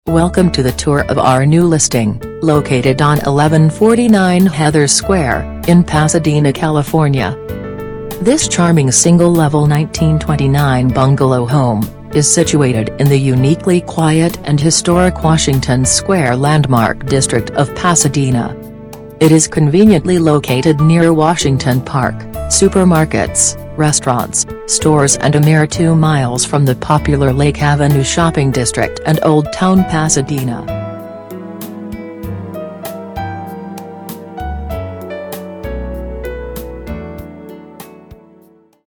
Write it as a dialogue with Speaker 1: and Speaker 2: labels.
Speaker 1: Welcome to the tour of our new listing, located on 1149 Heather Square, in Pasadena, California. This charming single-level 1929 bungalow home is situated in the uniquely quiet and historic Washington Square landmark district of Pasadena. It is conveniently located near Washington Park, supermarkets, restaurants, stores and a mere 2 miles from the popular Lake Avenue shopping district and Old Town Pasadena.